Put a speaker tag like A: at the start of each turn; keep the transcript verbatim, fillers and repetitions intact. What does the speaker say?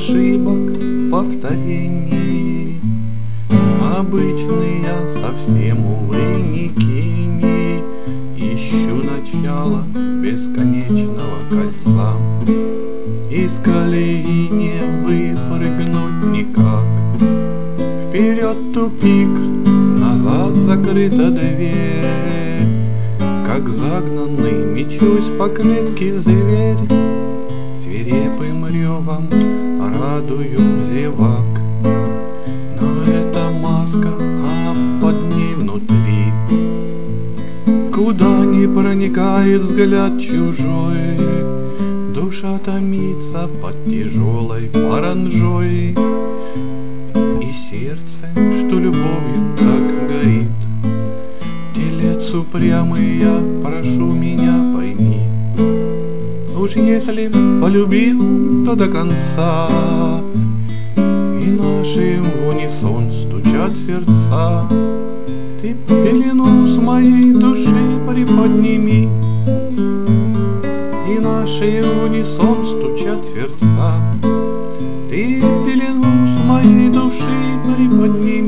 A: ошибок, повторений. Обычный я совсем, увы, не гений. Ищу начало бесконечного кольца. Из колеи не выпрыгнуть никак. Вперед тупик, назад закрыта дверь. Как загнанный мечусь по клетке зверь. Свирепым ревом радую зевак. Но это маска, а под ней внутри куда не проникает взгляд чужой. Душа томится под тяжелой паранжой. И сердце, что любовью так горит. Телец упрямый я, прошу меня, пойми. Уж если полюбил, то до конца. И наши в унисон стучат сердца. Ты пелену с моей души приподними. И наши в унисон стучат сердца. Ты пелену с моей души приподними.